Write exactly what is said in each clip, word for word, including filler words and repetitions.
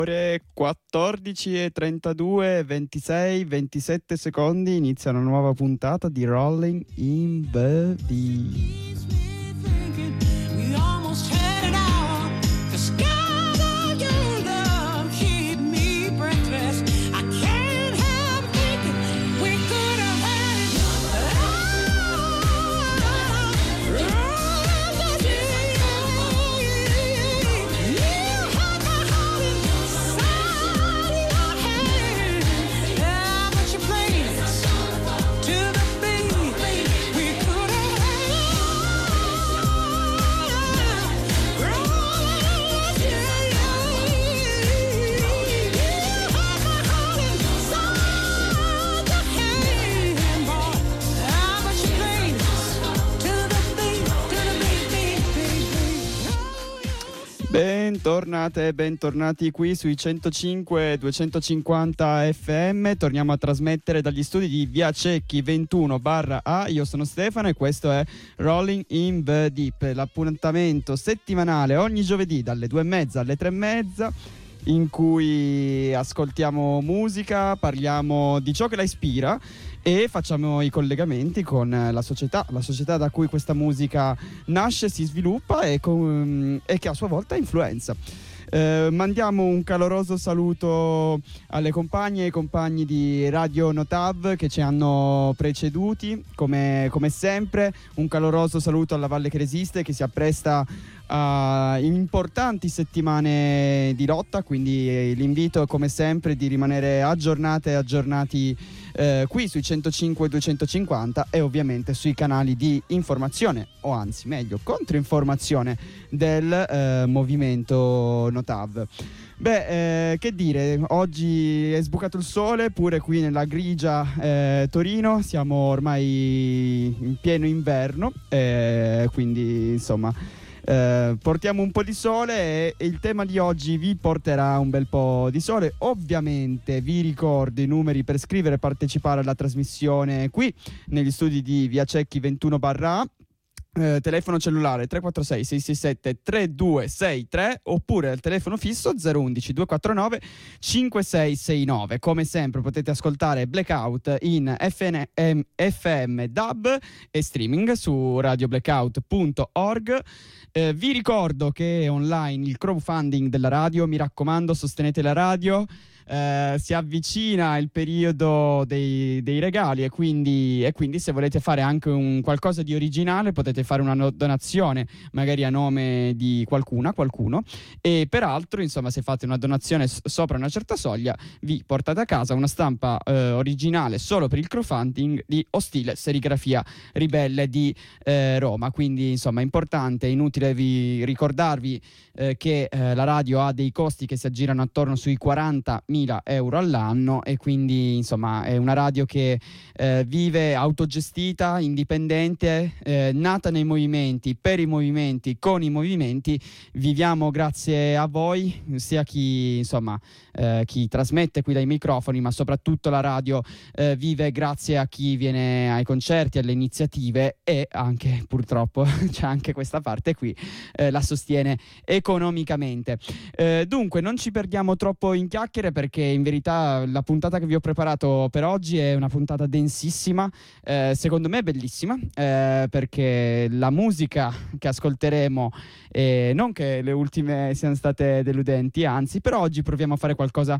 Ore quattordici e trentadue, ventisei, ventisette secondi, inizia una nuova puntata di Rolling in the Deep. Bentornate e bentornati qui sui centocinque duecentocinquanta F M. Torniamo a trasmettere dagli studi di Via Cecchi ventuno barra A. Io sono Stefano e questo è Rolling in the Deep, l'appuntamento settimanale ogni giovedì dalle due e mezza alle tre e mezza in cui ascoltiamo musica, parliamo di ciò che la ispira e facciamo i collegamenti con la società, la società da cui questa musica nasce, si sviluppa e, con, e che a sua volta influenza. Eh, mandiamo un caloroso saluto alle compagne e ai compagni di Radio Notav che ci hanno preceduti, come, come sempre. Un caloroso saluto alla Valle che Resiste, che si appresta a importanti settimane di lotta, quindi l'invito è come sempre di rimanere aggiornate e aggiornati eh, qui sui centocinque duecentocinquanta e ovviamente sui canali di informazione, o anzi meglio controinformazione del eh, movimento Notav. Beh, eh, che dire, oggi è sbucato il sole pure qui nella grigia eh, Torino, siamo ormai in pieno inverno, eh, quindi insomma Eh, portiamo un po' di sole e, e il tema di oggi vi porterà un bel po' di sole. Ovviamente vi ricordo i numeri per scrivere e partecipare alla trasmissione qui negli studi di Via Cecchi ventuno barra A. Eh, telefono cellulare tre quattro sei sei sei sette tre due sei tre oppure al telefono fisso zero uno uno due quattro nove cinque sei sei nove. Come sempre potete ascoltare Blackout in F N M, F M, D A B e streaming su radio blackout punto org. Eh, vi ricordo che è online il crowdfunding della radio, mi raccomando sostenete la radio. Eh, si avvicina il periodo dei, dei regali e quindi, e quindi se volete fare anche un qualcosa di originale potete fare una donazione magari a nome di qualcuna, qualcuno, e peraltro insomma se fate una donazione s- sopra una certa soglia vi portate a casa una stampa eh, originale solo per il crowdfunding di Ostile Serigrafia Ribelle di eh, Roma. Quindi insomma è importante, è inutile vi ricordarvi eh, che eh, la radio ha dei costi che si aggirano attorno sui quarantamila euro all'anno e quindi insomma è una radio che eh, vive autogestita, indipendente, eh, nata nei movimenti, per i movimenti, con i movimenti. Viviamo grazie a voi, sia chi insomma eh, chi trasmette qui dai microfoni, ma soprattutto la radio eh, vive grazie a chi viene ai concerti, alle iniziative e anche purtroppo c'è anche questa parte qui, eh, la sostiene economicamente. Eh, dunque non ci perdiamo troppo in chiacchiere perché in verità la puntata che vi ho preparato per oggi è una puntata densissima, eh, secondo me bellissima, eh, perché la musica che ascolteremo eh, non che le ultime siano state deludenti, anzi, però oggi proviamo a fare qualcosa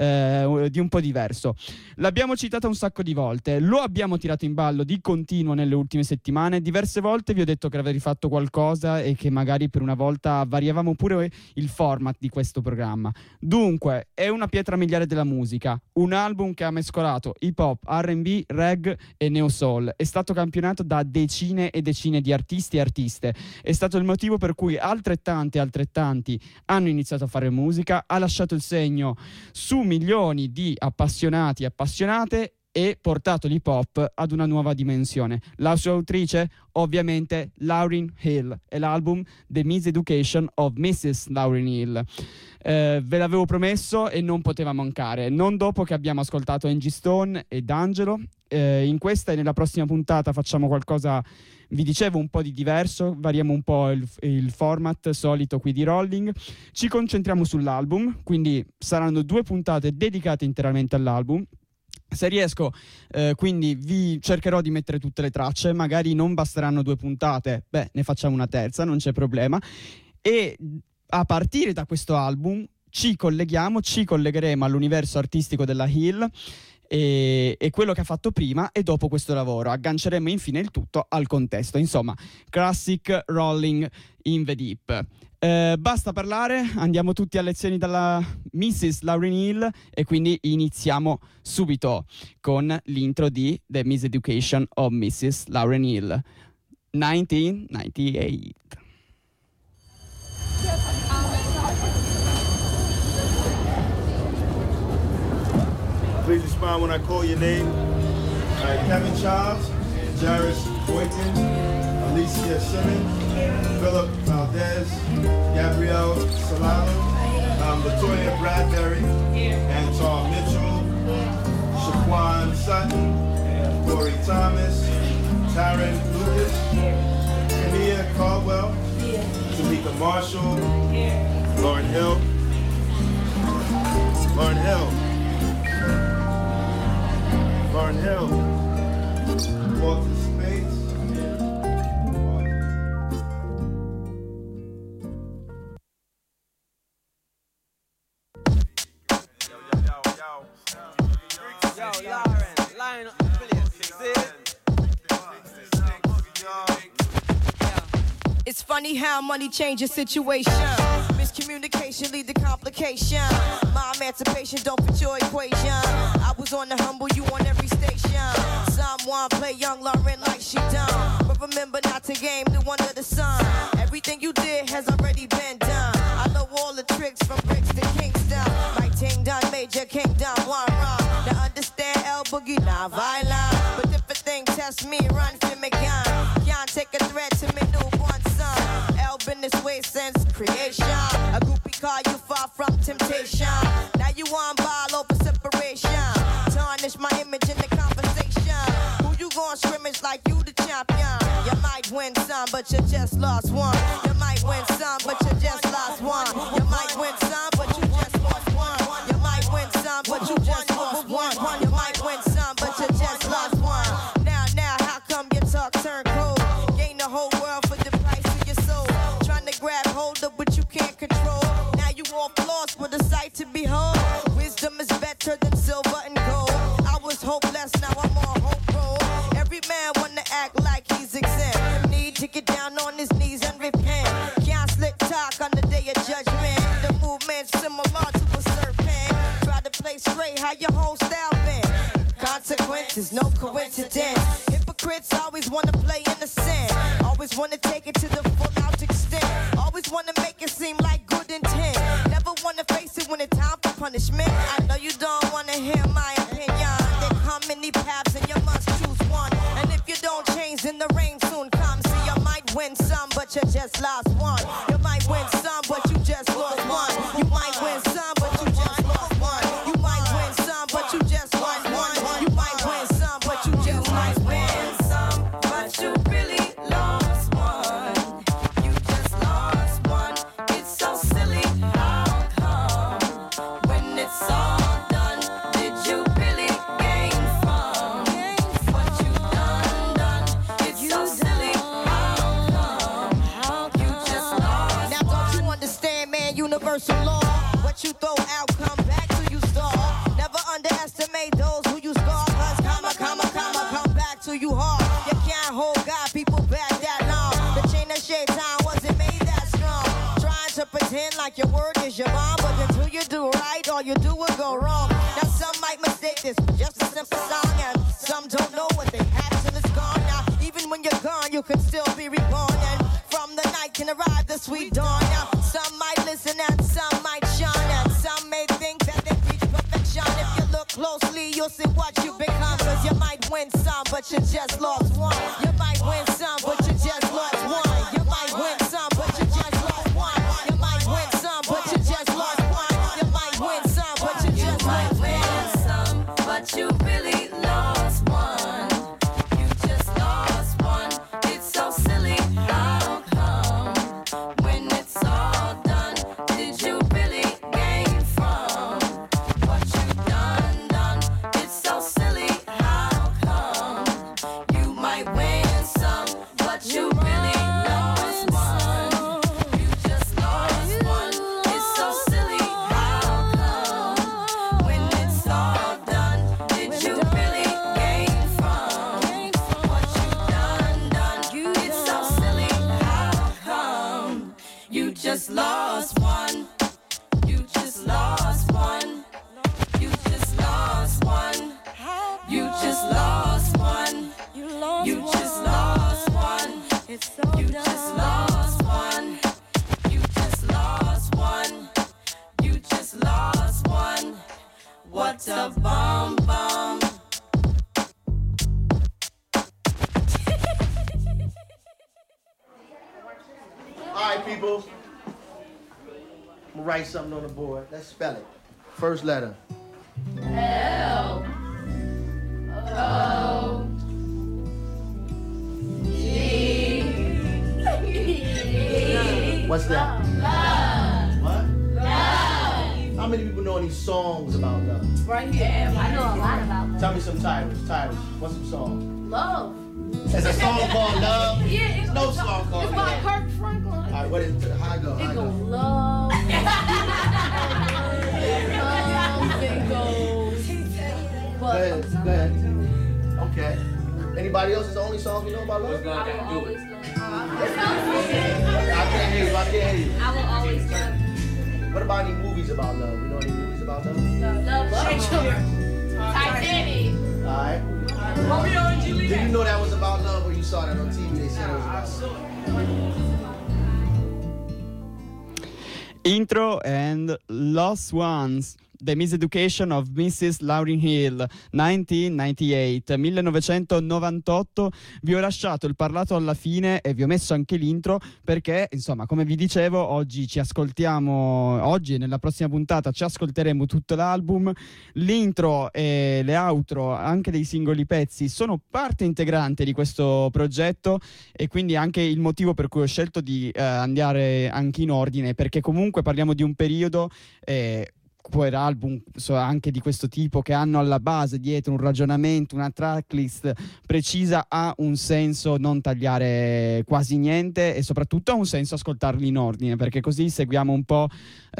eh, di un po' diverso. L'abbiamo citata un sacco di volte, lo abbiamo tirato in ballo di continuo nelle ultime settimane, diverse volte vi ho detto che avrei fatto qualcosa e che magari per una volta variavamo pure il format di questo programma. Dunque è una pietra miliare della musica, un album che ha mescolato hip hop, R and B, reggae e neo soul, è stato campionato da decine e decine di artisti e artiste, è stato il motivo per cui altrettanti e altrettanti hanno iniziato a fare musica, ha lasciato il segno su milioni di appassionati e appassionate e portato l'hip hop ad una nuova dimensione. La sua autrice, ovviamente, Lauryn Hill, e l'album The Miseducation of missus Lauryn Hill. Eh, ve l'avevo promesso e non poteva mancare, non dopo che abbiamo ascoltato Angie Stone e D'Angelo. Eh, in questa e nella prossima puntata facciamo qualcosa, vi dicevo, un po' di diverso, variamo un po' il, il format solito qui di Rolling, ci concentriamo sull'album, quindi saranno due puntate dedicate interamente all'album. Se riesco, eh, quindi vi cercherò di mettere tutte le tracce, magari non basteranno due puntate, beh, ne facciamo una terza, non c'è problema. E a partire da questo album ci colleghiamo, ci collegheremo all'universo artistico della Hill e, e quello che ha fatto prima e dopo questo lavoro. Agganceremo infine il tutto al contesto, insomma, classic Rolling in the Deep. Eh, basta parlare, andiamo tutti a lezioni dalla missus Lauryn Hill e quindi iniziamo subito con l'intro di The Miseducation of missus Lauryn Hill, millenovecentonovantaotto. Please respond when I call your name. All right, Kevin Charles, Jairus Boykin, Alicia Simmons, Philip Valdez, Gabrielle Solano, um, Latoya Bradbury, Anton Mitchell, Shaquan Sutton, Corey Thomas, Taryn Lucas, Kania Caldwell, Tamika Marshall, Lauren Hill, Lauren Hill, Lauren Hill, Walter Spates. Yo, Lauren, line up the place, see? It's funny how money changes situation. Miscommunication lead to complication. My emancipation don't fit your equation. I was on the humble, you on every station. Someone play young Lauren like she done, but remember not to game the one of the sun. Everything you did has already been done. I know all the tricks from bricks to Kingston. My ting done, major kingdom, one wrong. Now understand El Boogie, not violent, but if a thing test me, run for me gun. Can't take a threat to me newborn son. El been this way since creation. A groupie call you far from temptation. Now you on ball over separation. Tarnish my image in the conversation. Who you gon' scrimmage like you the champion? You might win some, but you just lost one. You might win some, but you just lost one. You might win some, but you just lost one. You might win some, but you just lost one. You might win some, but you just lost one. Now, now, how come your talk turn cold? Gain the whole world for the price of your soul. Trying to grab hold of what you can't control. Now you all lost with a sight to behold. Wisdom is better than silver and gold. I was hopeless, now I'm on hope roll. Every man wanna act like he's exempt. Need to get down on his knees and repent. Can't slick talk on the day of judgment. The movement's similar to a serpent. Try to play straight, how your whole style been. Consequences, no coincidence. Hypocrites always wanna play innocent. Always wanna take it to the full out extent. Always wanna make it seem like good intent. Never wanna face it when it's time for punishment. I know you don't wanna hear my opinion. There come many paths and you must choose one. And if you don't change, then the rain soon comes. See, you might win some, but you just lost one. You might win some, but you just lost one. You might win some, but you just lost one. You might win some, but you just lost one. You might win some, but you just lost one. Some, but you really lost one. You just lost one. It's so silly. How come when it's all done, did you really gain from what you done done? It's so silly. How come you just lost? Now don't you understand, man, universal law? What you throw out, come back till you stall. Never underestimate those who you scar. Cause comma, comma, comma, come back to you hard. You can't hold God, people back that long. The chain of shaitan wasn't made that strong. Trying to pretend like your word is your bond, but until you do right, all you do will go wrong. Now some might mistake this for just a simple song, and some don't know what they had till it's gone. Now even when you're gone, you can still be reborn, and from the night can arrive the sweet dawn. Now some might listen and some might shine, and some may think that they reach perfection. If you look closely, you'll see what you become. 'Cause win some, but you just lost one. You might win some, but you just lost one. You might win some, but you just lost one. You might win some, but you just lost one. You might win some, but you just lost one. But you really lost one. You just lost one. It's so silly. How come when it's all done, did you really gain from what you done done? It's so silly. How come you might win some, but you really lost one? You just lost one. It's so silly. How come when it's all done, did you really gain from what you done done? It's so silly. How come you just lost one? You just lost one. You just lost one. You just lost one. You just lost one. You just lost one. You just lost one. You just lost one. What a bomb bomb. All right, people. I'm gonna write something on the board. Let's spell it. First letter. L O G. What's that? Love. What? Love. How many people know any songs about love? Right here. I know a lot about love. Tell me some Tyrus. Tyrus, what's some song? Love. There's a song called Love. Yeah, it's There's no song called It's by Love. Kirk Franklin. All right, what is it? How I go? How I It goes go? love. Love. It goes. Go But ahead. Go ahead. Okay. Anybody else? Is the only song you know about love? I will always love. I can't hear you. I can't hear you. I will always love. What about any movies about love? You know any movies about love? Love Shakespeare. Titanic. All right. Romeo and Juliet. Did you know that was about love when you saw that on T V? They said it was about love. Intro and Lost Ones. The Miseducation of missus Lauryn Hill, nineteen ninety-eight, millenovecentonovantotto. Vi ho lasciato il parlato alla fine e vi ho messo anche l'intro perché, insomma, come vi dicevo, oggi ci ascoltiamo, oggi e nella prossima puntata ci ascolteremo tutto l'album. L'intro e le outro, anche dei singoli pezzi, sono parte integrante di questo progetto e quindi anche il motivo per cui ho scelto di eh, andare anche in ordine, perché comunque parliamo di un periodo eh, poi album so, anche di questo tipo che hanno alla base dietro un ragionamento, una tracklist precisa, ha un senso non tagliare quasi niente e soprattutto ha un senso ascoltarli in ordine, perché così seguiamo un po'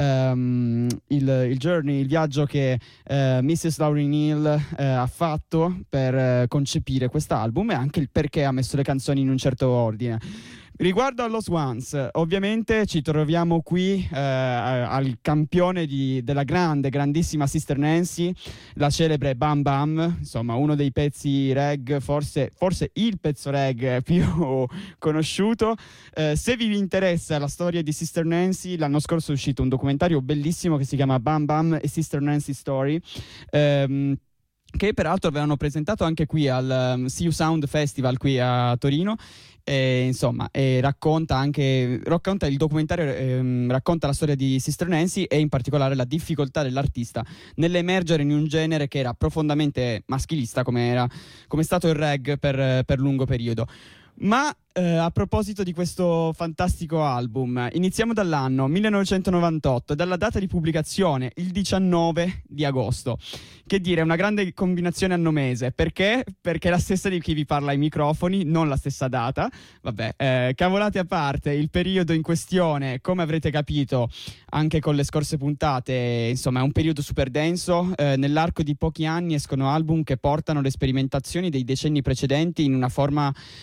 um, il, il journey, il viaggio che uh, missus Lauryn Hill uh, ha fatto per uh, concepire quest'album e anche il perché ha messo le canzoni in un certo ordine. Riguardo a Lost Ones, ovviamente ci troviamo qui eh, al campione di, della grande, grandissima Sister Nancy, la celebre Bam Bam, insomma uno dei pezzi reg, forse, forse il pezzo reg più conosciuto. Eh, se vi interessa la storia di Sister Nancy, l'anno scorso è uscito un documentario bellissimo che si chiama Bam Bam e Sister Nancy Story, ehm, che peraltro avevano presentato anche qui al um, See You Sound Festival qui a Torino. E, insomma, e racconta anche racconta il documentario ehm, racconta la storia di Sister Nancy e in particolare la difficoltà dell'artista nell'emergere in un genere che era profondamente maschilista, come era come è stato il reg per, per lungo periodo. Ma eh, a proposito di questo fantastico album, iniziamo dall'anno millenovecentonovantotto, dalla data di pubblicazione il diciannove di agosto. Che dire, una grande combinazione anno-mese. Perché? Perché è la stessa di chi vi parla ai microfoni, non la stessa data. Vabbè, eh, cavolate a parte, il periodo in questione, come avrete capito anche con le scorse puntate, insomma è un periodo super denso. Eh, nell'arco di pochi anni escono album che portano le sperimentazioni dei decenni precedenti in una forma eh,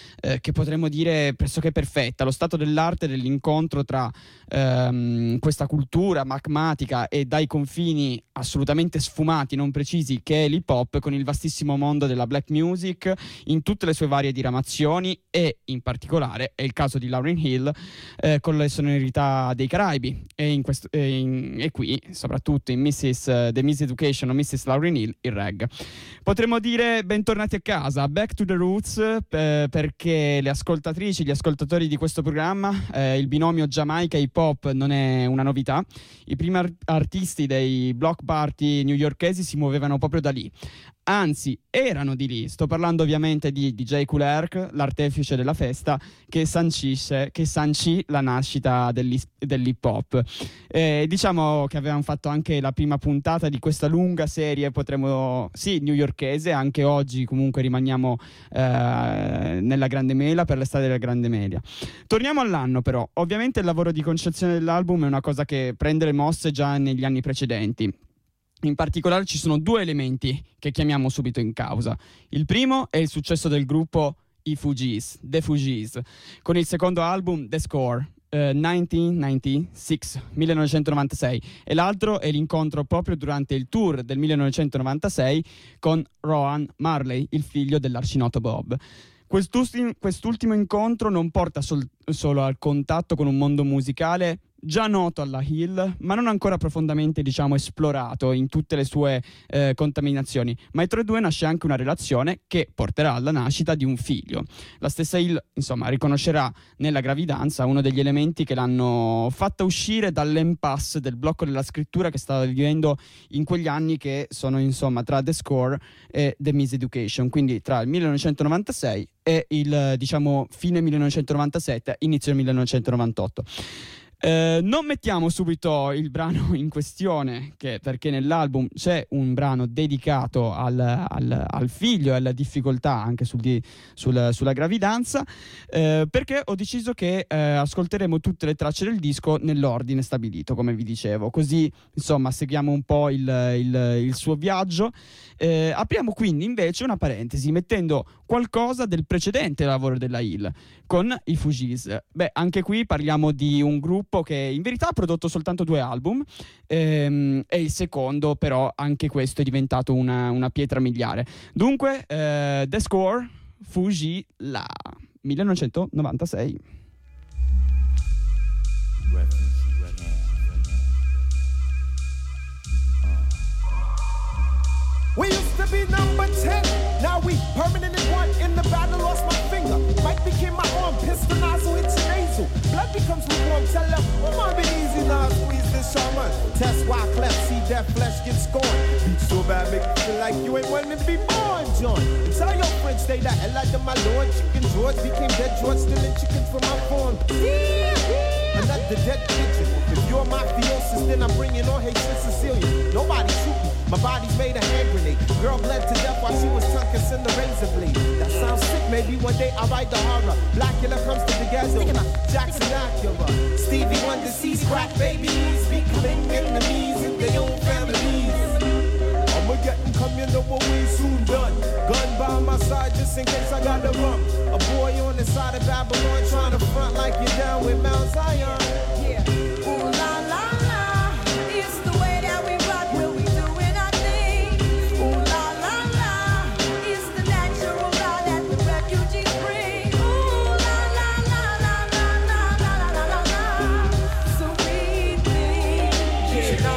che potremmo dire pressoché perfetta, lo stato dell'arte dell'incontro tra ehm, questa cultura magmatica e dai confini assolutamente sfumati, non precisi, che è l'hip hop, con il vastissimo mondo della black music in tutte le sue varie diramazioni, e in particolare è il caso di Lauryn Hill eh, con le sonorità dei Caraibi, e, in questo, e, in, e qui soprattutto in missus uh, The Miseducation o missus Lauryn Hill il reggae. Potremmo dire bentornati a casa, back to the roots, eh, perché le ascoltatrici, gli ascoltatori di questo programma, eh, il binomio Giamaica hip hop non è una novità. I primi art- artisti dei block party newyorkesi si muovevano proprio da lì, anzi erano di lì. Sto parlando ovviamente di D J Kool Herc, l'artefice della festa che sancisce, che sancì la nascita dell'hip hop. Eh, diciamo che avevamo fatto anche la prima puntata di questa lunga serie, potremmo, sì, newyorkese, anche oggi comunque rimaniamo eh, nella Grande Mela per l'estate della Grande Media. Torniamo all'anno però, ovviamente il lavoro di concezione dell'album è una cosa che prende le mosse già negli anni precedenti. In particolare ci sono due elementi che chiamiamo subito in causa. Il primo è il successo del gruppo I Fugees, The Fugees, con il secondo album The Score, eh, millenovecentonovantasei, e l'altro è l'incontro proprio durante il tour del millenovecentonovantasei con Rohan Marley, il figlio dell'arcinoto Bob. Quest'ultimo, quest'ultimo incontro non porta sol- solo al contatto con un mondo musicale già noto alla Hill, ma non ancora profondamente, diciamo, esplorato in tutte le sue eh, contaminazioni, ma tra i due nasce anche una relazione che porterà alla nascita di un figlio. La stessa Hill, insomma, riconoscerà nella gravidanza uno degli elementi che l'hanno fatta uscire dall'impasse del blocco della scrittura che stava vivendo in quegli anni, che sono, insomma, tra The Score e The Miseducation, quindi tra il millenovecentonovantasei e il, diciamo, fine millenovecentonovantasette, inizio millenovecentonovantotto. Eh, non mettiamo subito il brano in questione, che, perché nell'album c'è un brano dedicato al, al, al figlio e alla difficoltà anche sul di, sul, sulla gravidanza, eh, perché ho deciso che eh, ascolteremo tutte le tracce del disco nell'ordine stabilito, come vi dicevo, così insomma seguiamo un po' il, il, il suo viaggio. Eh, apriamo quindi invece una parentesi mettendo qualcosa del precedente lavoro della Hill con i Fugees. Beh, anche qui parliamo di un gruppo che in verità ha prodotto soltanto due album, ehm, e il secondo però anche questo è diventato una, una pietra miliare. Dunque eh, The Score, Fuji La, millenovecentonovantasei. We used to be number ten, now we permanent in one. In the battle, lost my finger. Mike became my arm, pistol nozzle hits your nasal. Blood becomes lukewarm, tell them, oh my, be easy now, squeeze this shaman. Test why cleft, see that flesh get scorned. Beat so bad, make you feel like you ain't wanting to be born, John. And tell your friends, stay the hell out of my lord. Chicken George became dead George, stealing chickens from my farm. Another dead pigeon. If you're mafiosis, then I'm bringing on hatred Sicilian. Nobody shoot me. My body's made a hand grenade. Girl bled to death while she was tongue kissing the razor blade. That sounds sick, maybe one day I'll write the horror. Blackula comes to the ghetto. Jackson Acura. Stevie Wonder sees crack babies becoming enemies in their own families. I'ma get them coming over way soon done. Gun by my side just in case I gotta run. A boy on the side of Babylon trying to front like you're down with Mount Zion. Yeah. Ooh la la la, it's the way that we rock when we doing our thing. Ooh la la la, it's the natural law that the refugees bring. Ooh la la la la la la la la la la. So we think. Yeah.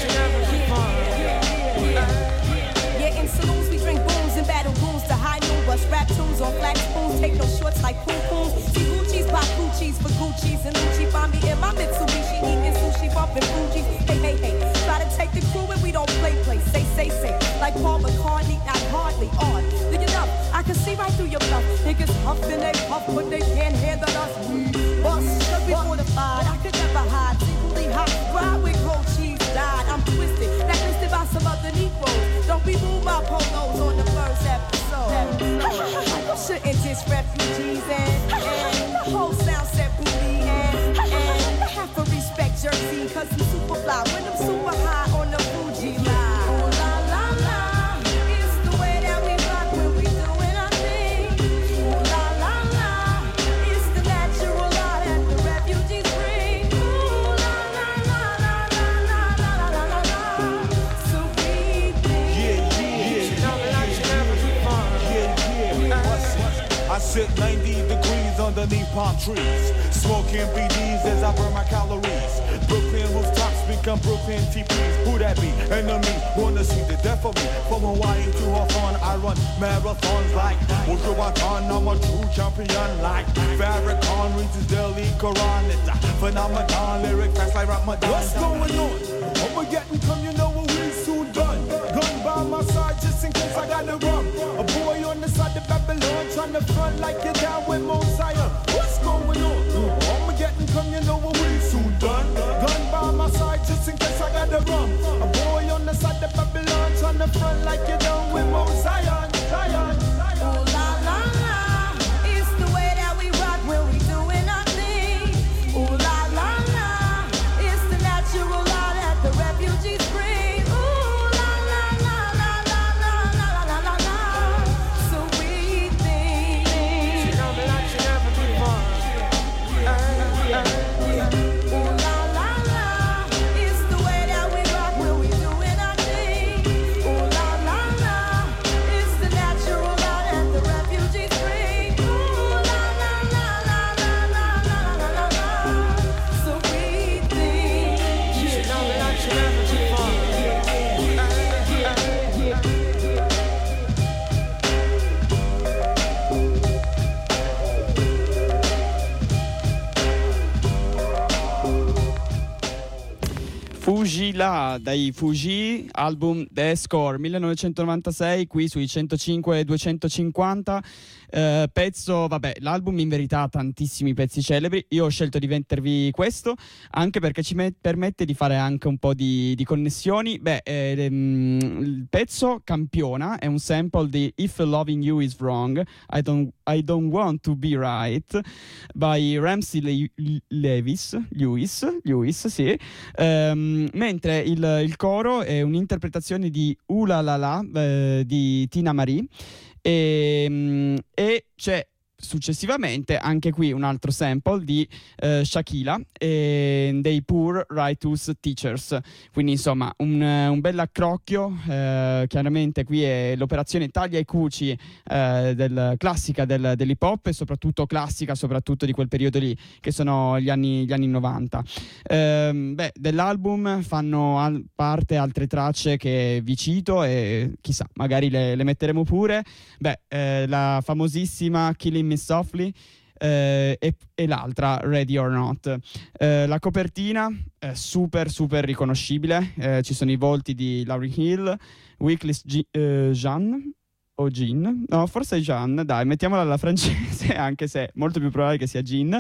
Yeah, in saloons we drink booms and battle goons to high noon. Bust rap tunes on flat spoons, take no shorts like poom poom. See Gucci's pop Gucci's for Gucci's and Gucci find me in my Mitsubishi eating sushi, bumping Fuji. Hey hey hey, try to take the crew and we don't play play. Say say say, like Paul McCartney, not hardly on. Look it up, I can see right through your bluff. Niggas huff and they puff, but they can't handle us. We bust, cause we fortified. I could never hide, secretly hot. Ride with gold cheese, died. I'm twisted, blacklisted by some other Negroes. Don't be move my polos on the first episode. You shouldn't diss refugees and, and the whole sound set booty and, and have to respect Jersey cause I'm super fly when I'm super high on the Fuji line. Ooh la la la, it's the way that we rock when we doing our thing. Ooh la la la, Sit ninety degrees underneath palm trees, smoking B Ds as I burn my calories. Brooklyn rooftops become Brooklyn teepees. Who that be? Enemy, wanna see the death of me. From Hawaii to Hawthorne, I run marathons like Wujuwatan. I'm a true champion like Farrakhan reads his daily Quran. It's a phenomenon, lyric fast like Ramadan. What's going on? What we're getting come, you know what we soon done. Gun by my side just in case I gotta run. A boy on the side of Babylon trying to front like you're down with Mosiah. What's going on? What we're getting come, you know what we soon done. Gun by my side just in case I gotta run. A boy on the side of Babylon trying to front like you're down with Mosiah. Zion, Zion. Ooh la la la, it's the way that we rock when we doing our thing. Ooh la la la, it's the natural law that the refugees bring. Ooh la la la la la la la la la la, so we think. She know me like she never before. Ooh la la la, it's the way that we rock when we doing our thing. Ooh la la la, it's the natural law that the refugees bring. Ooh la la la la la la la la la la, so we think. She know me like she never before. Fugila dai Fuji, album The Score millenovecentonovantasei, qui sui centocinque duecentocinquanta. Eh, pezzo, vabbè, l'album in verità ha tantissimi pezzi celebri. Io ho scelto di mettervi questo anche perché ci met- permette di fare anche un po' di, di connessioni. Beh, eh, ehm, il pezzo campiona, è un sample di If Loving You Is Wrong, I Don't, I Don't Want To Be Right by Ramsey Le- Lewis, Lewis, Lewis, sì. Ehm, mentre il, il coro è un'interpretazione di Ula La La eh, di Tina Marie. E, e c'è successivamente anche qui un altro sample di uh, Shakila e dei Poor Righteous Teachers, quindi insomma un, un bel accrocchio. Uh, chiaramente qui è l'operazione taglia e cuci uh, del, classica del, dell'hip hop e soprattutto classica soprattutto di quel periodo lì che sono gli anni, gli anni novanta. Uh, beh, dell'album fanno al- parte altre tracce che vi cito e chissà magari le, le metteremo pure. Beh, eh, la famosissima Killing Me Softly eh, e, e l'altra Ready or Not. Eh, la copertina è super super riconoscibile, eh, ci sono i volti di Lauryn Hill, Wyclef G- eh, Jean o Jean, no forse è Jean, dai mettiamola alla francese anche se è molto più probabile che sia Jean,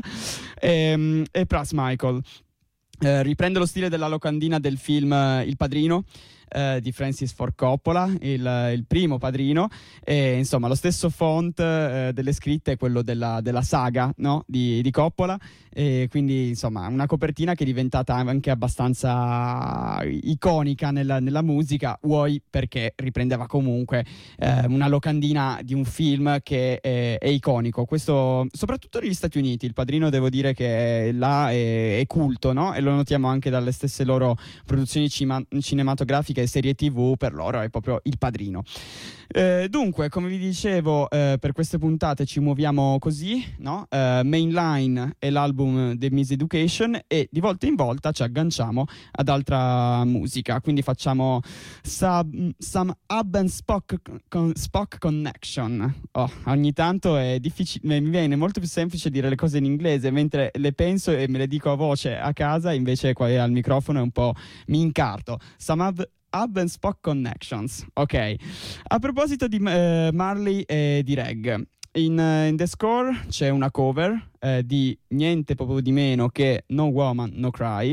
e, e Pras Michael. Eh, riprende lo stile della locandina del film eh, Il Padrino eh, di Francis Ford Coppola, il, il primo Padrino, e insomma lo stesso font eh, delle scritte è quello della, della saga, no? di, di Coppola, e quindi insomma una copertina che è diventata anche abbastanza iconica nella, nella musica, vuoi perché riprendeva comunque eh, una locandina di un film che è, è iconico, questo soprattutto negli Stati Uniti. Il Padrino devo dire che là è, è culto, no? E lo notiamo anche dalle stesse loro produzioni cima- cinematografiche e serie tv, per loro è proprio Il Padrino. Eh, dunque, come vi dicevo, eh, per queste puntate ci muoviamo così, no? Eh, Mainline è l'album The Miseducation e di volta in volta ci agganciamo ad altra musica, quindi facciamo sub, some Hub and Spock, con, Spock Connection. Oh, ogni tanto è difficile, mi viene molto più semplice dire le cose in inglese mentre le penso e me le dico a voce a casa, invece qua al microfono è un po' mi incarto. Some Hub Hub and Spock Connections. Ok, a proposito di eh, Marley e di Reg, in, uh, in The Score c'è una cover eh, di niente proprio di meno che No Woman No Cry,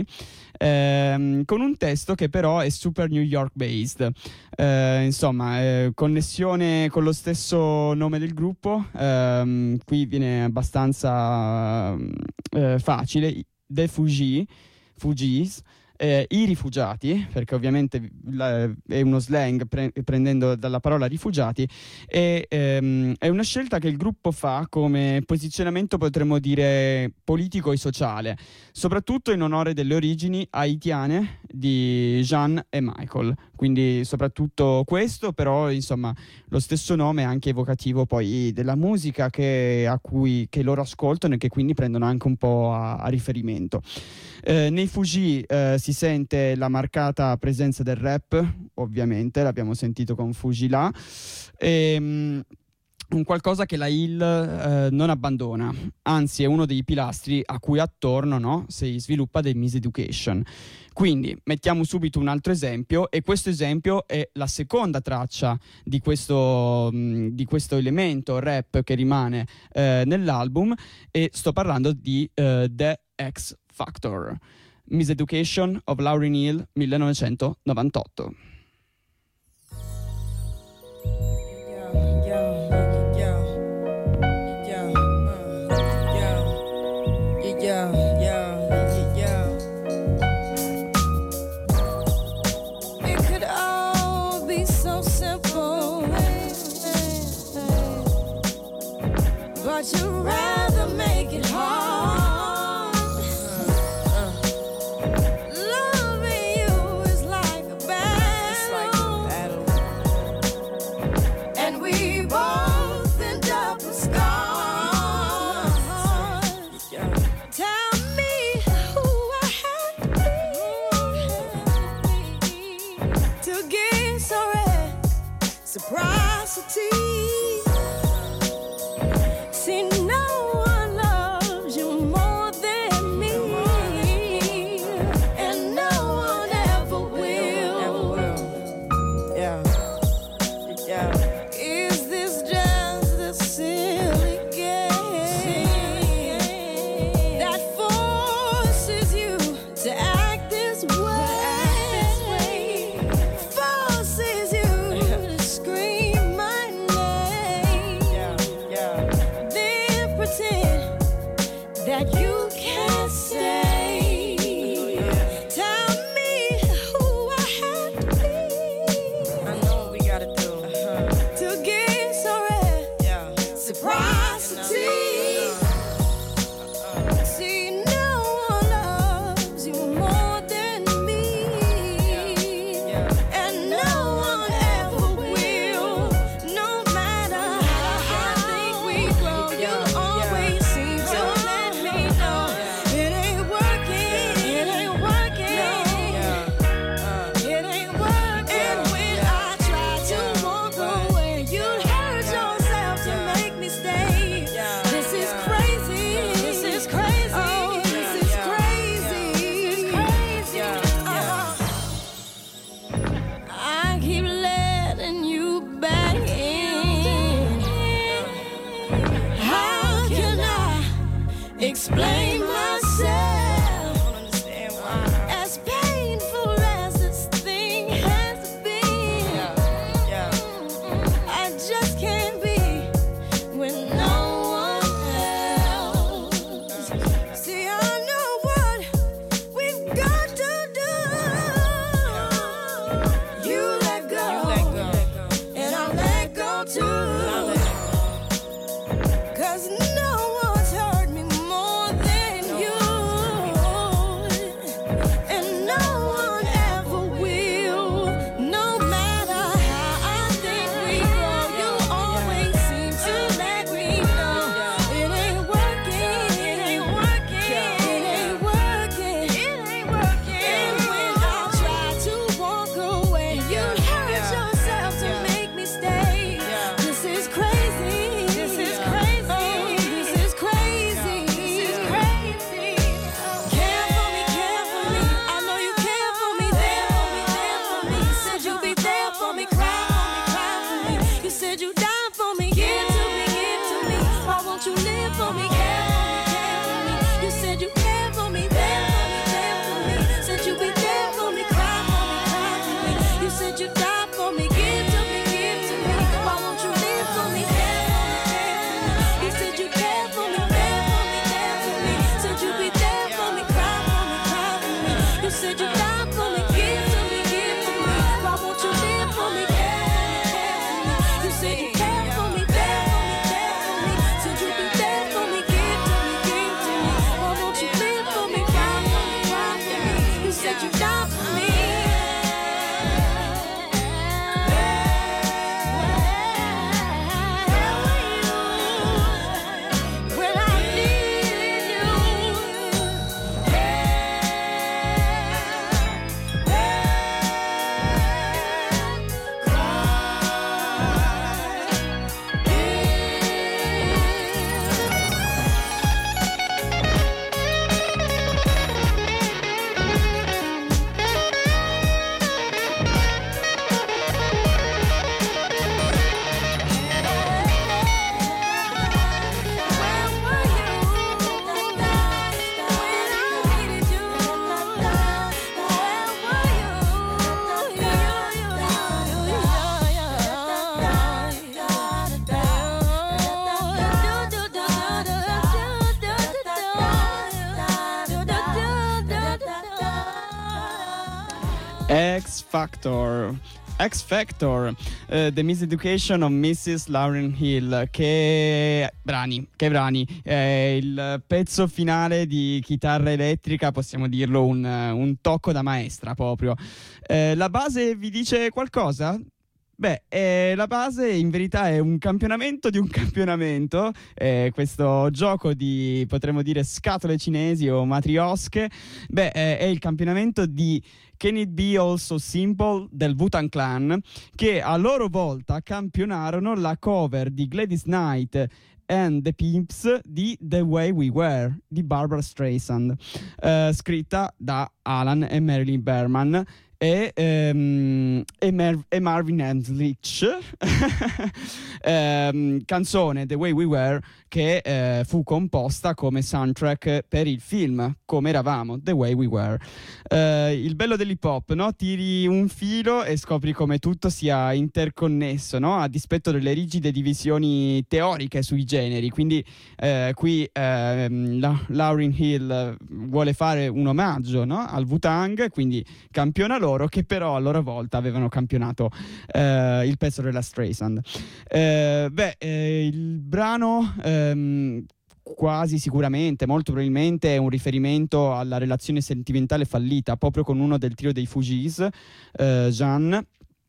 ehm, con un testo che però è super New York based, eh, insomma eh, connessione con lo stesso nome del gruppo, ehm, qui viene abbastanza eh, facile. The Fugees, Fugees Eh, i rifugiati, perché ovviamente la, è uno slang pre- prendendo dalla parola rifugiati, e ehm, è una scelta che il gruppo fa come posizionamento, potremmo dire, politico e sociale, soprattutto in onore delle origini haitiane di Jean e Michael. quindi soprattutto questo, però insomma lo stesso nome è anche evocativo poi della musica che, a cui, che loro ascoltano e che quindi prendono anche un po' a, a riferimento. Eh, nei Fugees eh, si sente la marcata presenza del rap, ovviamente, l'abbiamo sentito con Fu-Gee-La, e, um, un qualcosa che la Hill eh, non abbandona, anzi è uno dei pilastri a cui attorno, no, si sviluppa The Miseducation. Quindi mettiamo subito un altro esempio, e questo esempio è la seconda traccia di questo, mh, di questo elemento rap che rimane eh, nell'album, e sto parlando di uh, The X Factor, Miseducation of Lauryn Hill, millenovecentonovantotto. But you'd rather make it hard. Uh, uh. Loving you is like a battle. It's like a battle. And we both end up with scars. Yeah. Tell me who I have to be to get so reciprocity. See, no one loves you more than me, and no one ever will. Ever will. Yeah, yeah. Is this just a silly game that forces you to act this way? Forces you to scream my name. Yeah, yeah. Pretend that you can't say. Tell me who I have to be. I know what we gotta do uh-huh. to get so reciprocity. Uh-uh. See, no one loves you more than me, yeah. Yeah. And no one ever will. No matter how I think we grow, you always seem to let me know it ain't working, it ain't working, it ain't working. When I try to walk away, you hurt yourself to make me stay. This is crazy, this is crazy, oh, this is crazy, crazy. Uh, I keep letting you back in. How can I explain myself? As painful as this thing has been, I just can't be with no one else. See, I know what we've got to do. You let go, and I'll let go too. Cause no one's hurt me more than Factor. X Factor, uh, The Miseducation of missus Lauryn Hill. Che brani, che brani. Eh, il pezzo finale di chitarra elettrica, possiamo dirlo, un, un tocco da maestra proprio. Eh, la base vi dice qualcosa? Beh, eh, la base in verità è un campionamento di un campionamento, eh, questo gioco di, potremmo dire, scatole cinesi o matriosche. Beh, eh, è il campionamento di Can It Be Also Simple del Wu-Tang Clan, che a loro volta campionarono la cover di Gladys Knight and the Pimps di The Way We Were di Barbra Streisand, eh, scritta da Alan e Marilyn Berman e, ehm, e, Mer- e Marvin Hamlich. ehm, canzone The Way We Were che eh, fu composta come soundtrack per il film Come eravamo, The Way We Were. Eh, il bello dell'hip hop, no? Tiri un filo e scopri come tutto sia interconnesso, no? A dispetto delle rigide divisioni teoriche sui generi. Quindi eh, qui eh, la- Lauryn Hill vuole fare un omaggio, no? Al Wu-Tang, quindi campiona loro, che però a loro volta avevano campionato eh, il pezzo della Streisand. Eh, beh, eh, il brano ehm, quasi sicuramente, molto probabilmente è un riferimento alla relazione sentimentale fallita proprio con uno del trio dei Fugees, eh, Jean.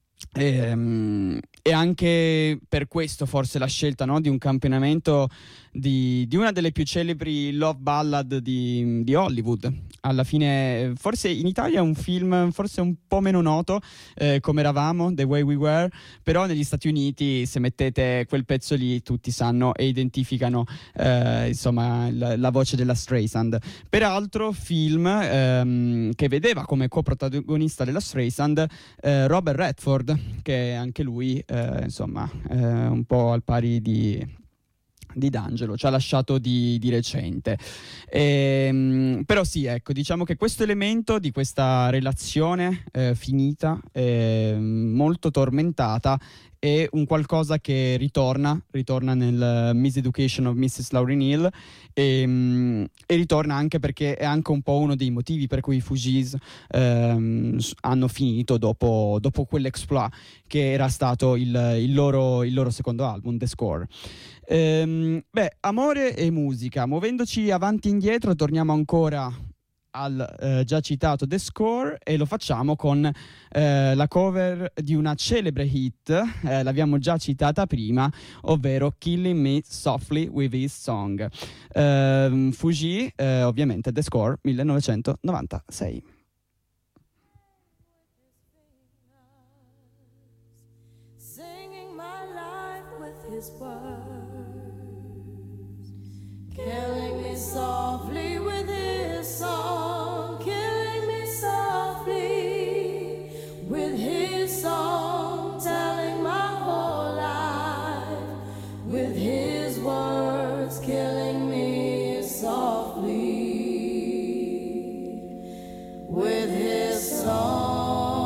E, um, e anche per questo forse la scelta, no, di un campionamento di, di una delle più celebri love ballad di, di Hollywood. Alla fine forse in Italia è un film forse un po' meno noto, eh, Come eravamo, The Way We Were, però negli Stati Uniti se mettete quel pezzo lì tutti sanno e identificano eh, insomma la, la voce della Streisand. Peraltro film ehm, che vedeva come coprotagonista della Streisand eh, Robert Redford, che anche lui eh, insomma eh, un po' al pari di di D'Angelo, ci ha lasciato di, di recente. Ehm, però sì, ecco, diciamo che questo elemento di questa relazione eh, finita, eh, molto tormentata, è un qualcosa che ritorna, ritorna nel Miseducation of missus Lauryn Hill e, e ritorna anche perché è anche un po' uno dei motivi per cui i Fugees ehm, hanno finito dopo, dopo quell'exploit che era stato il, il, loro, il loro secondo album, The Score. Ehm, beh, amore e musica, muovendoci avanti e indietro torniamo ancora al eh, già citato The Score e lo facciamo con eh, la cover di una celebre hit, eh, l'abbiamo già citata prima, ovvero Killing Me Softly With His Song. Eh, Fugees, eh, ovviamente The Score millenovecentonovantasei. Singing my life with his words, killing me softly with his song, killing me softly with his song, telling my whole life with his words, killing me softly with his song.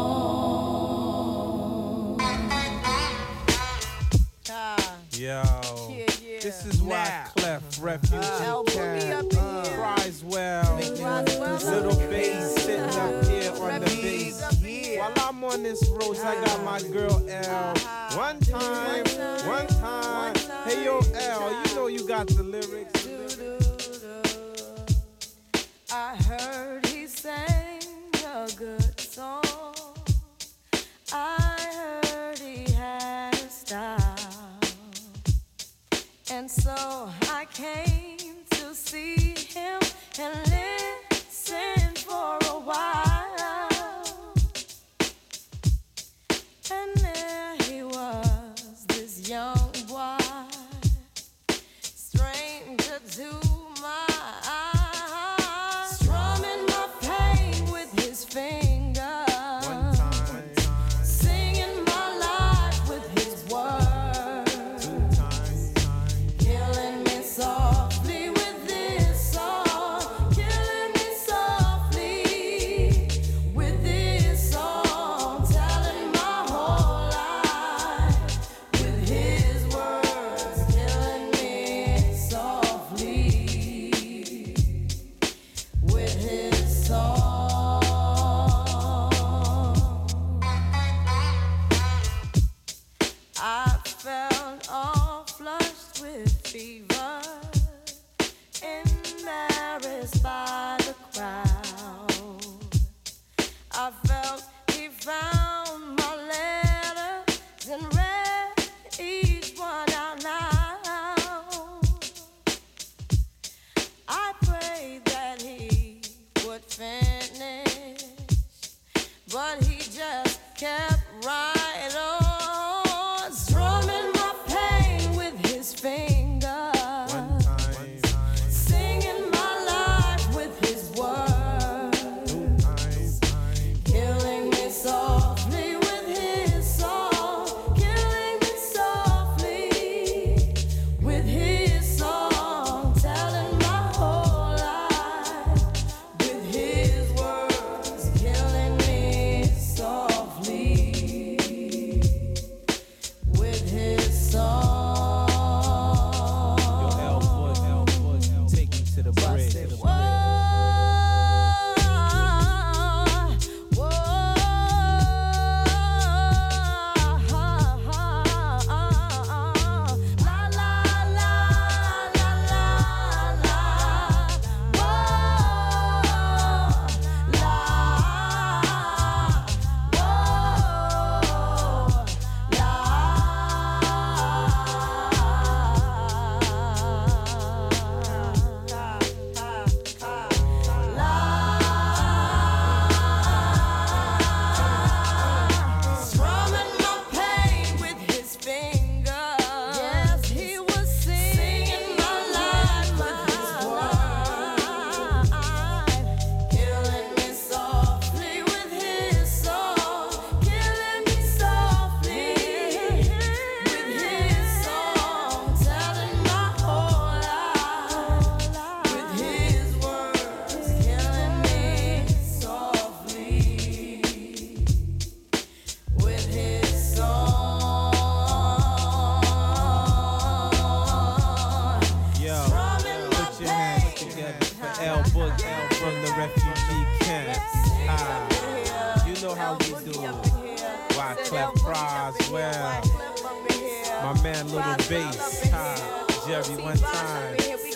Yo, Yeah, yeah. this is why Now. Clef, Refugee Uh, Cat, uh, cries well, little bass sitting up here on the bass. While I'm on this road, I got my girl L. One time, one time. Hey yo L, you know you got the lyrics. I heard he sang a good song. I heard he had a style. And so I came to see him and listen for a while. And there he was, this young boy, stranger to my eyes, strumming my pain with his fingers. One time, one time. Singing fever, embarrassed by the crowd. I felt he found my letters and read each one out loud. I prayed that he would finish, but he just kept right on, strumming my pain with his fingers, singing my life with his words, killing me softly with his song, killing me softly with his song, telling my whole life with his words, killing me softly with his song. Take me to the bridge. Whoa, whoa, la la la la la la, whoa, strumming my pain with his fingers. Yes, he was singing my life with his words, killing me softly with his song, killing me softly with his song, telling my whole life with his words, killing me softly with his song. Yo, Strumming my put your hands pain. together for L Book L from the refugee camps. Ah, you know how we do. Wyclef Croswell, my man Little Bass, ah, Jerry one time.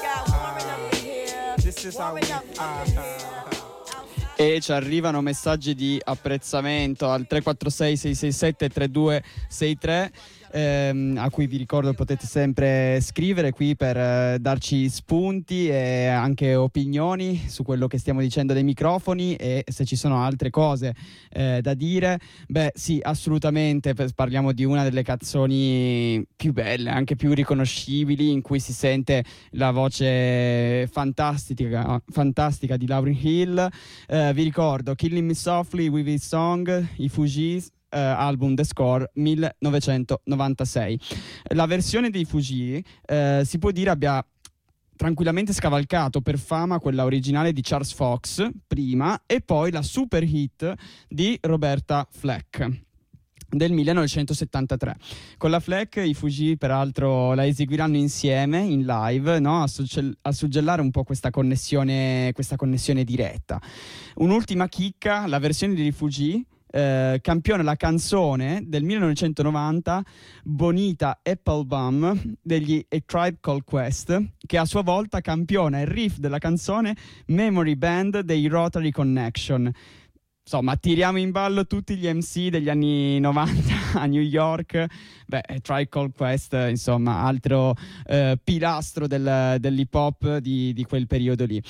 Ah, this is how we. Ah, ah, ah. E ci arrivano messaggi di apprezzamento al tre quattro sei sei sei sette tre due sei tre, ehm, a cui vi ricordo potete sempre scrivere qui per eh, darci spunti e anche opinioni su quello che stiamo dicendo dai microfoni, e se ci sono altre cose eh, da dire. Beh sì, assolutamente, per- parliamo di una delle canzoni più belle, anche più riconoscibili, in cui si sente la voce fantastica, fantastica di Lauryn Hill. Eh, vi ricordo Killing Me Softly with His Song, i Fugees, eh, album The Score millenovecentonovantasei. La versione dei Fugees eh, si può dire abbia tranquillamente scavalcato per fama quella originale di Charles Fox prima, e poi la super hit di Roberta Fleck del millenovecentosettantatré. Con la Fleck i Fugees peraltro la eseguiranno insieme in live, no? a, suggell- a suggellare un po' questa connessione, questa connessione diretta. Un'ultima chicca: la versione di Fugees eh, campiona la canzone del millenovecentonovanta Bonita Applebum degli A Tribe Called Quest, che a sua volta campiona il riff della canzone Memory Band dei Rotary Connection. Insomma, tiriamo in ballo tutti gli M C degli anni novanta a New York. Beh, Tribe Called Quest, insomma, altro eh, pilastro del, dell'hip hop di, di quel periodo lì.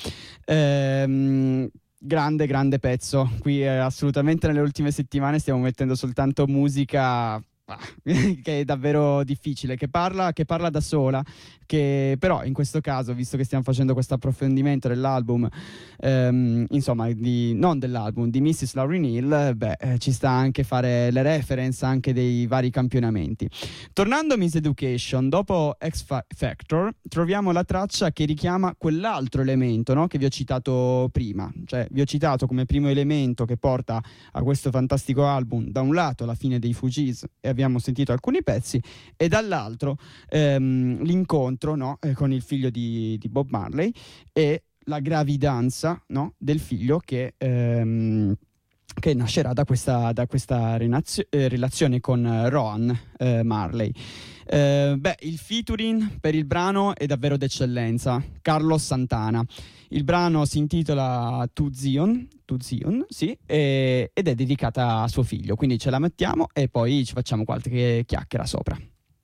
Ehm, grande, grande pezzo. Qui eh, assolutamente nelle ultime settimane stiamo mettendo soltanto musica ah, che è davvero difficile, che parla, che parla da sola, che però in questo caso, visto che stiamo facendo questo approfondimento dell'album, ehm, insomma di, non dell'album, di missus Lauryn Hill, beh, eh, ci sta anche fare le reference anche dei vari campionamenti. Tornando a Miss Education, dopo X Factor troviamo la traccia che richiama quell'altro elemento, no? Che vi ho citato prima, cioè vi ho citato come primo elemento che porta a questo fantastico album, da un lato la fine dei Fugees, e abbiamo sentito alcuni pezzi, e dall'altro ehm, l'incontro, no? eh, con il figlio di, di Bob Marley, e la gravidanza, no? del figlio che ehm, che nascerà da questa, da questa relazio- eh, relazione con Rohan eh, Marley. Eh, beh, il featuring per il brano è davvero d'eccellenza, Carlos Santana. Il brano si intitola To Zion, To Zion, sì, e, ed è dedicata a suo figlio, quindi ce la mettiamo e poi ci facciamo qualche chiacchiera sopra.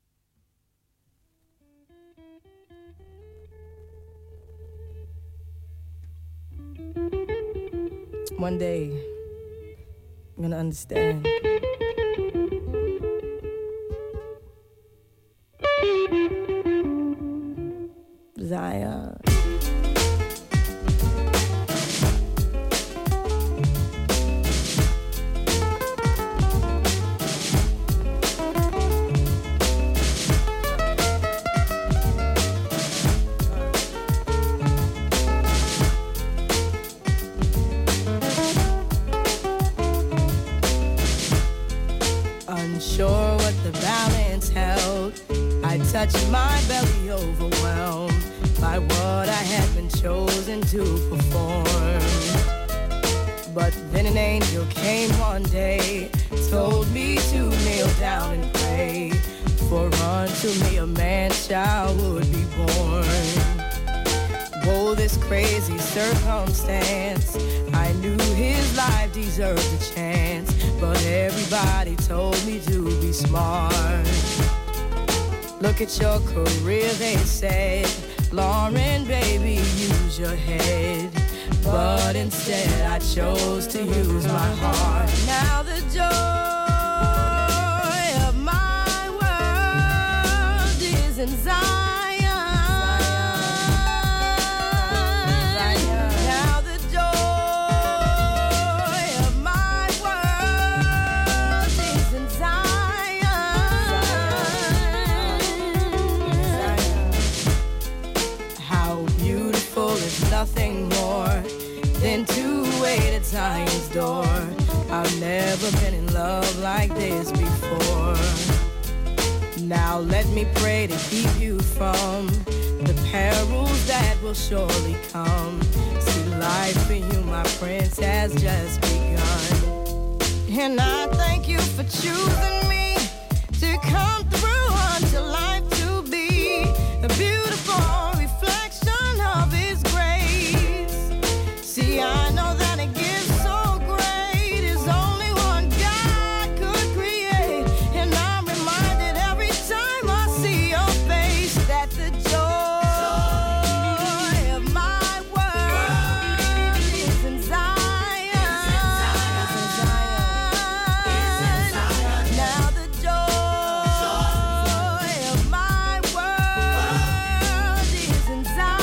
One day, I'm gonna understand. Zion. Unsure what the balance held, I touched my belly, overwhelmed by what I had been chosen to perform. But then an angel came one day, told me to kneel down and pray, for unto me a man-child would be born. Whoa, this crazy circumstance, I knew his life deserved a chance, but everybody told me to be smart. Look at your career, they said, Lauren, baby, use your head. But instead I chose to use my heart. Now the joy of my world is in Zion. Nothing more than to wait at Zion's door. I've never been in love like this before. Now let me pray to keep you from the perils that will surely come. See, life for you, my prince, has just begun. And I thank you for choosing me to come through unto life to be a beautiful reflection of His grace. See, I know that a gift so great is only one God could create. And I'm reminded every time I see your face that the joy of my world is in Zion. Now the joy of my world is in Zion.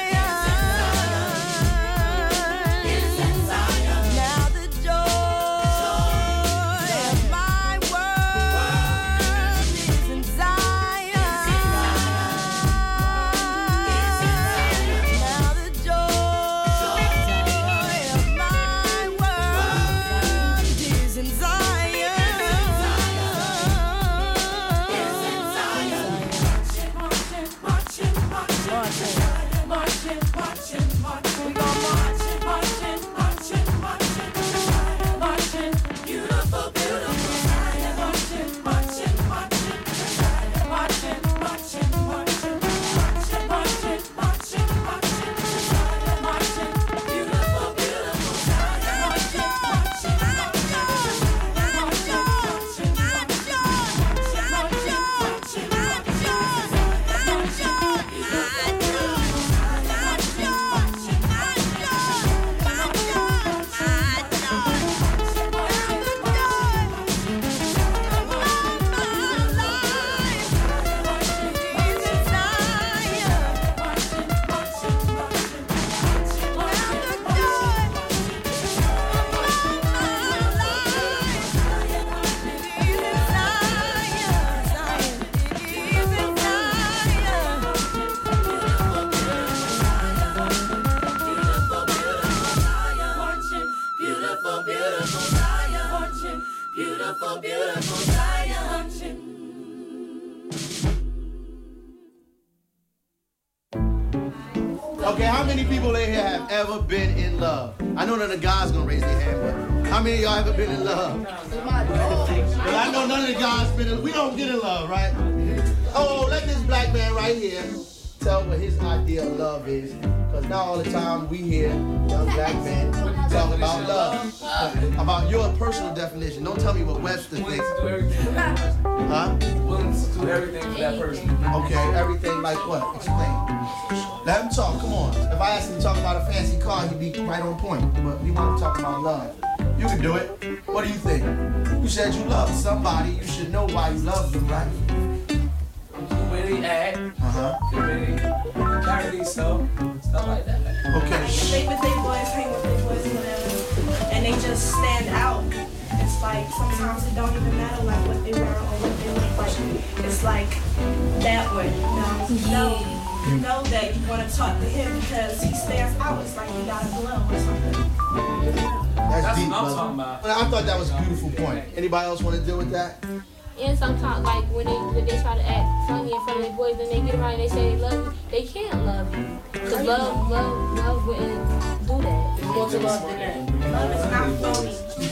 Beautiful, beautiful Zion. Okay, how many people in here have ever been in love? I know none of the guys gonna raise their hand, but How many of y'all haven't been in love? Well, I know none of the guys been in. We don't get in love, right? Oh, let this black man right here tell what his idea of love is. Because now all the time we hear young black men talk about love. About your personal definition. Don't tell me what Webster thinks. Huh? Willing to do everything for that person. Okay, everything like what? Explain. Let him talk, come on. If I asked him to talk about a fancy car, he'd be right on point. But we want to talk about love. You can do it. What do you think? You said you love somebody. You should know why you love them, right? The way they act, uh-huh. the way they carry themselves, stuff like that. Okay. They with their boys, hang with their boys, whatever, and they just stand out. It's like sometimes it don't even matter like what they wear or what they look like. It's like that way, you know. You know, you know that you want to talk to him because he stands out. It's like he got a glow or something. That's, That's deep, what I'm brother. talking about. I thought that was a beautiful point. Anybody else want to deal with that? And sometimes, like when they when they try to act funny in front of their boys and they get around and they say they love you, they can't love you. Cause love, love, love wouldn't do that. It's more to love than that. Love is not phony.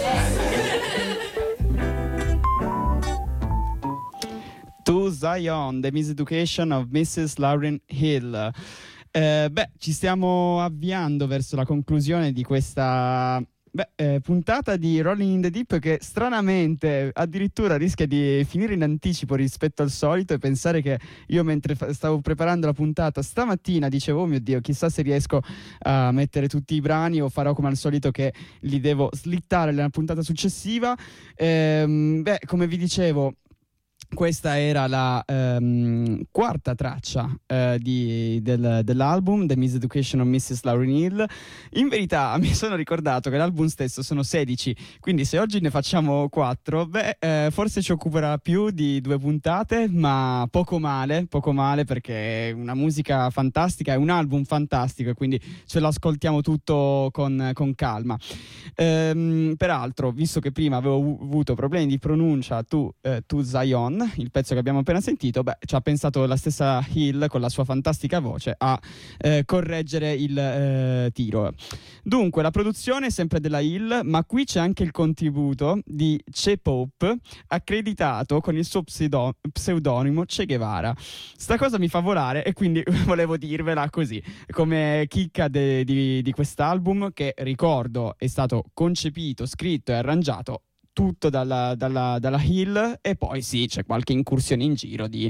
To Zion, The Miseducation of missus Lauryn Hill. Eh, beh, ci stiamo avviando verso la conclusione di questa beh, eh, puntata di Rolling in the Deep, che stranamente addirittura rischia di finire in anticipo rispetto al solito, e pensare che io mentre fa- stavo preparando la puntata stamattina dicevo oh mio Dio, chissà se riesco a mettere tutti i brani o farò come al solito che li devo slittare nella puntata successiva. Ehm, beh, come vi dicevo, questa era la um, quarta traccia uh, di, del, dell'album The Miseducation of missus Lauryn Hill. In verità mi sono ricordato che l'album stesso sono sedici, quindi se oggi ne facciamo quattro, beh, eh, forse ci occuperà più di due puntate, ma poco male, poco male, perché è una musica fantastica, è un album fantastico, e quindi ce l'ascoltiamo tutto con, con calma. Ehm, peraltro, visto che prima avevo u- avuto problemi di pronuncia tu, eh, tu Zion, il pezzo che abbiamo appena sentito, beh, ci ha pensato la stessa Hill con la sua fantastica voce a eh, correggere il eh, tiro. Dunque, la produzione è sempre della Hill, ma qui c'è anche il contributo di Che Pope, accreditato con il suo pseudo- pseudonimo Che Guevara. Sta cosa mi fa volare e quindi volevo dirvela così, come chicca de- di, di quest'album, che ricordo è stato concepito, scritto e arrangiato tutto dalla, dalla, dalla Hill, e poi sì, c'è qualche incursione in giro di,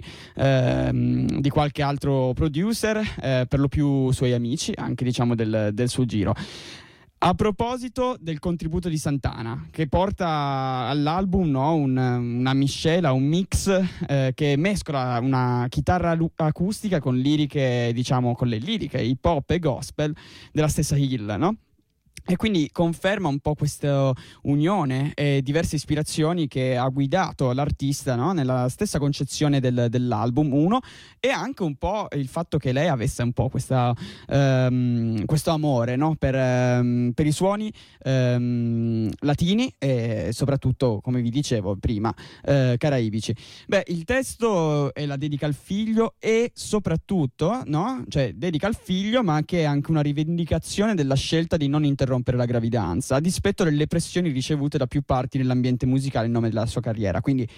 ehm, di qualche altro producer, eh, per lo più suoi amici, anche diciamo del, del suo giro. A proposito del contributo di Santana, che porta all'album, no, un, una miscela, un mix eh, che mescola una chitarra lu- acustica con liriche, diciamo, con le liriche hip hop e gospel della stessa Hill, no? E quindi conferma un po' questa unione e diverse ispirazioni che ha guidato l'artista, no? Nella stessa concezione del, dell'album, uno, e anche un po' il fatto che lei avesse un po' questa, um, questo amore, no? per, um, per i suoni um, latini e soprattutto, come vi dicevo prima, uh, caraibici. Beh, il testo è la dedica al figlio e soprattutto, no? Cioè dedica al figlio, ma che è anche una rivendicazione della scelta di non interrompere la gravidanza, a dispetto delle pressioni ricevute da più parti nell'ambiente musicale in nome della sua carriera. Quindi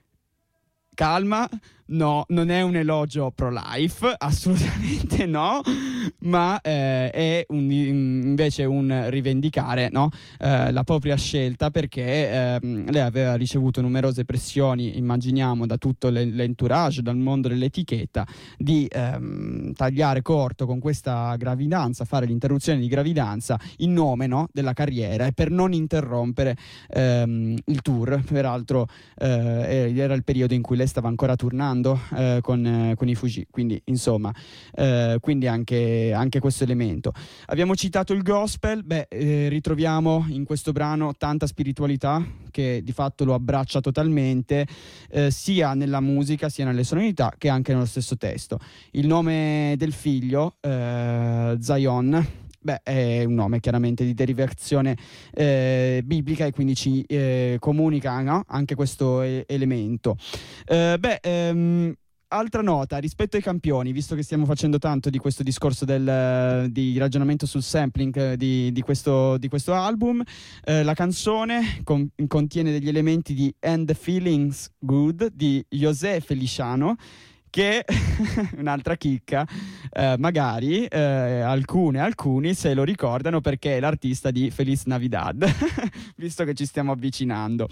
calma, no, non è un elogio pro-life, assolutamente no, ma eh, è un, invece un rivendicare, no, eh, la propria scelta, perché eh, lei aveva ricevuto numerose pressioni, immaginiamo, da tutto l'entourage, dal mondo dell'etichetta, di ehm, tagliare corto con questa gravidanza, fare l'interruzione di gravidanza in nome, no, della carriera e per non interrompere ehm, il tour. Peraltro eh, era il periodo in cui lei stava ancora turnando eh, con, eh, con i Fuji, quindi insomma eh, quindi anche, anche questo elemento. Abbiamo citato il gospel, beh, eh, ritroviamo in questo brano tanta spiritualità che di fatto lo abbraccia totalmente, eh, sia nella musica sia nelle sonorità che anche nello stesso testo. Il nome del figlio, eh, Zion, beh, è un nome chiaramente di derivazione eh, biblica, e quindi ci eh, comunica, no? Anche questo e- elemento. Eh, beh, ehm, altra nota rispetto ai campioni, visto che stiamo facendo tanto di questo discorso del, di ragionamento sul sampling di, di, questo, di questo album, eh, la canzone con, contiene degli elementi di And the Feelings Good di José Feliciano, che un'altra chicca, eh, magari eh, alcune alcuni se lo ricordano perché è l'artista di Feliz Navidad, visto che ci stiamo avvicinando.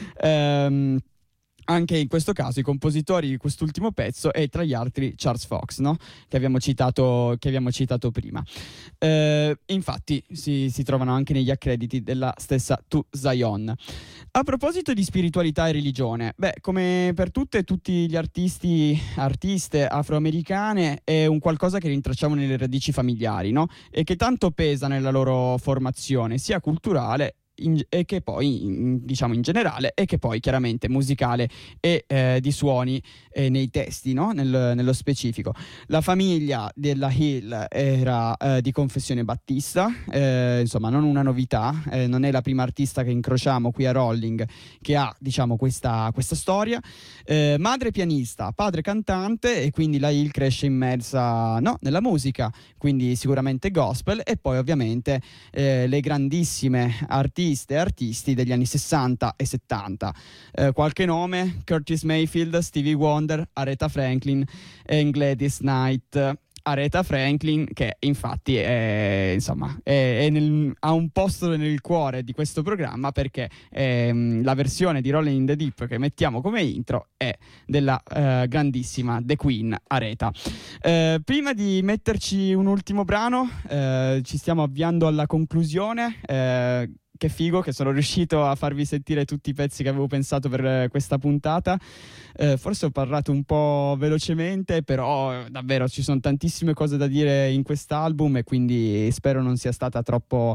Ehm, Anche in questo caso i compositori di quest'ultimo pezzo è tra gli altri Charles Fox, no? che, abbiamo citato, che abbiamo citato prima. Eh, infatti si, si trovano anche negli accrediti della stessa To Zion. A proposito di spiritualità e religione, beh, come per tutte e tutti gli artisti, artiste afroamericane, è un qualcosa che rintracciamo nelle radici familiari, no? E che tanto pesa nella loro formazione, sia culturale In, e che poi in, diciamo in generale e che poi chiaramente musicale e eh, di suoni eh, nei testi, no? Nel, nello specifico. La famiglia della Hill era eh, di confessione battista, eh, insomma non una novità, eh, non è la prima artista che incrociamo qui a Rolling che ha diciamo questa, questa storia. Eh, madre pianista, padre cantante, e quindi la Hill cresce immersa, no? nella musica, quindi sicuramente gospel, e poi ovviamente eh, le grandissime artiste e artisti degli anni sessanta e settanta. Eh, qualche nome: Curtis Mayfield, Stevie Wonder, Aretha Franklin e Gladys Knight. Aretha Franklin, che infatti è, insomma, è, è nel, ha un posto nel cuore di questo programma, perché ehm, la versione di Rolling in the Deep che mettiamo come intro è della eh, grandissima The Queen Aretha. Eh, prima di metterci un ultimo brano, eh, ci stiamo avviando alla conclusione. Eh, Che figo che sono riuscito a farvi sentire tutti i pezzi che avevo pensato per eh, questa puntata. Eh, forse ho parlato un po' velocemente, però davvero ci sono tantissime cose da dire in quest'album, e quindi spero non sia stata troppo,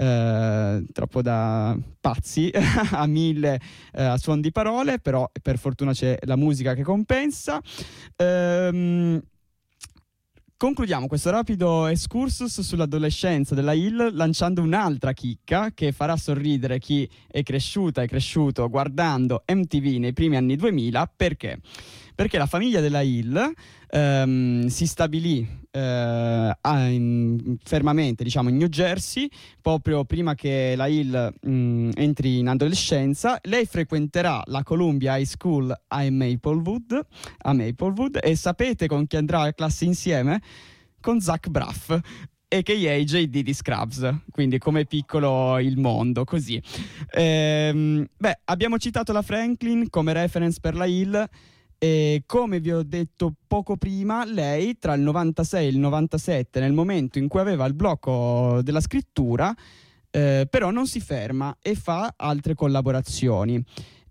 eh, troppo da pazzi a mille eh, a suon di parole, però per fortuna c'è la musica che compensa. Ehm... Concludiamo questo rapido excursus sull'adolescenza della Hill lanciando un'altra chicca che farà sorridere chi è cresciuta e cresciuto guardando M T V nei primi anni duemila. Perché? Perché la famiglia della Hill ehm, si stabilì eh, a, in, fermamente diciamo in New Jersey proprio prima che la Hill mh, entri in adolescenza. Lei frequenterà la Columbia High School a Maplewood, a Maplewood e sapete con chi andrà a classe insieme? Con Zach Braff, a k a. J D di Scrubs, quindi come piccolo il mondo, così. Ehm, beh, abbiamo citato la Franklin come reference per la Hill. E come vi ho detto poco prima, lei tra il novantasei e il novantasette, nel momento in cui aveva il blocco della scrittura, eh, però non si ferma e fa altre collaborazioni.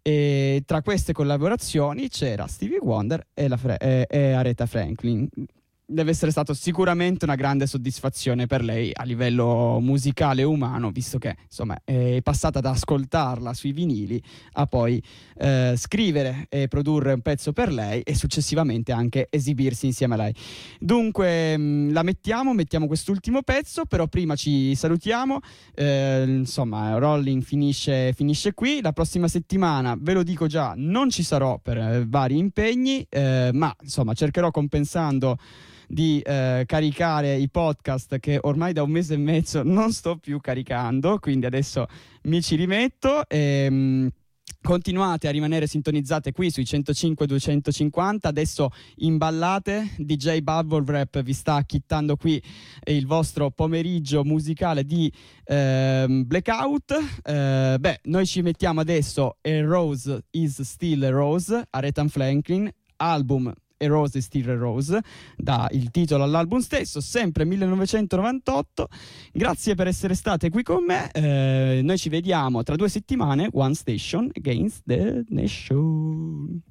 E tra queste collaborazioni c'era Stevie Wonder e, la Fra- e, e Aretha Franklin. Deve essere stato sicuramente una grande soddisfazione per lei a livello musicale e umano, visto che insomma è passata da ascoltarla sui vinili a poi eh, scrivere e produrre un pezzo per lei e successivamente anche esibirsi insieme a lei. Dunque mh, la mettiamo, mettiamo quest'ultimo pezzo, però prima ci salutiamo. Eh, insomma, Rolling finisce, finisce qui. La prossima settimana, ve lo dico già, non ci sarò per eh, vari impegni, eh, ma insomma cercherò, compensando, di eh, caricare i podcast che ormai da un mese e mezzo non sto più caricando, quindi adesso mi ci rimetto. E, mh, continuate a rimanere sintonizzate qui sui centocinque duecentocinquanta. Adesso imballate, D J Bubble Wrap vi sta acchittando qui il vostro pomeriggio musicale di ehm, Blackout. Eh, beh, noi ci mettiamo adesso A Rose is Still a Rose, Aretha Franklin, album A Rose is Still a Rose, dà il titolo all'album stesso, sempre millenovecentonovantotto. Grazie per essere state qui con me. Eh, noi ci vediamo tra due settimane. One Station Against the Nation.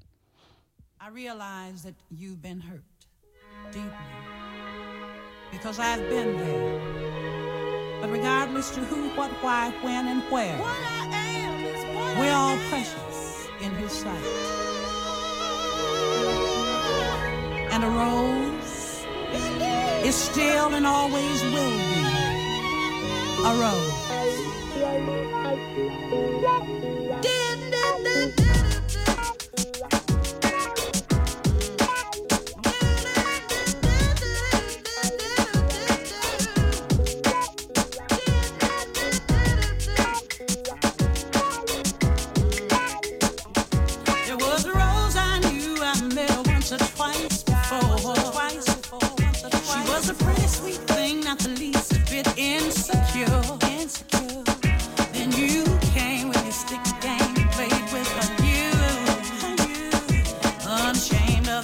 I realize that you've been hurt deeply because I've been there. But regardless to who, what, why, when, and where, what I am is what we're all precious in His sight. And a rose is still and always will be a rose. Did, did, did, did, did.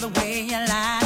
the way you lie.